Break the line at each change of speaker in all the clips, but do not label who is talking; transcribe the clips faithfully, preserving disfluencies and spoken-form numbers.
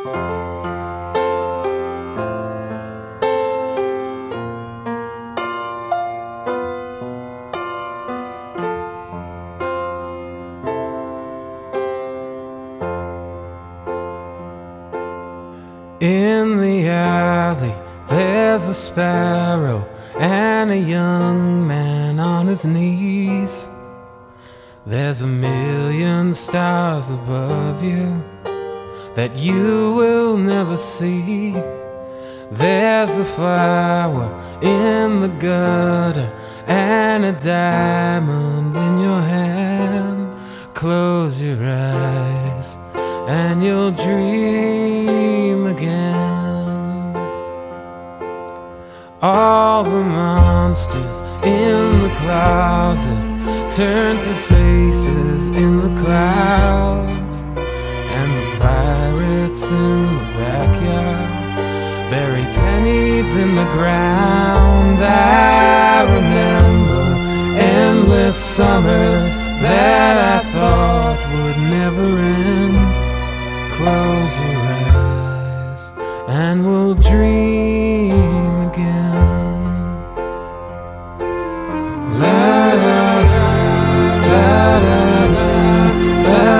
In the alley, there's a sparrow and a young man on his knees. There's a million stars above you that you will never see. There's a flower in the gutter and a diamond in your hand. Close your eyes and you'll dream again. All the monsters in the closet turn to faces in the clouds, and the pirates in the backyard bury pennies in the ground. I remember endless summers that I thought would never end. Close your eyes and we'll dream again. La la la, la la la, la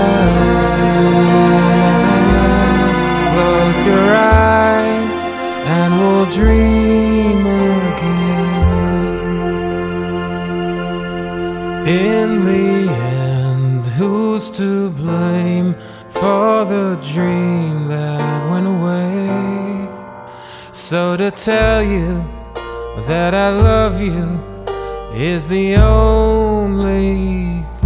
la la. Close your eyes and we'll dream again. In the end, who's to blame for the dream that went away? So to tell you that I love you is the only